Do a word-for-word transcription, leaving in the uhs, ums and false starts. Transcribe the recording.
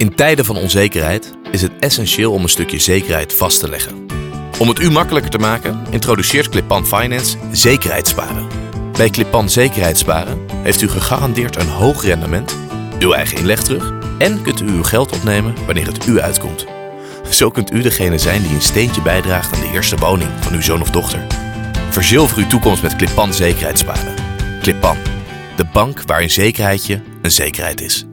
In tijden van onzekerheid is het essentieel om een stukje zekerheid vast te leggen. Om het u makkelijker te maken, introduceert Clippan Finance zekerheidssparen. Bij Clippan zekerheidssparen heeft u gegarandeerd een hoog rendement, uw eigen inleg terug en kunt u uw geld opnemen wanneer het u uitkomt. Zo kunt u degene zijn die een steentje bijdraagt aan de eerste woning van uw zoon of dochter. Verzilver uw toekomst met Clippan zekerheidssparen. Clippan, de bank waarin zekerheid je een zekerheid is.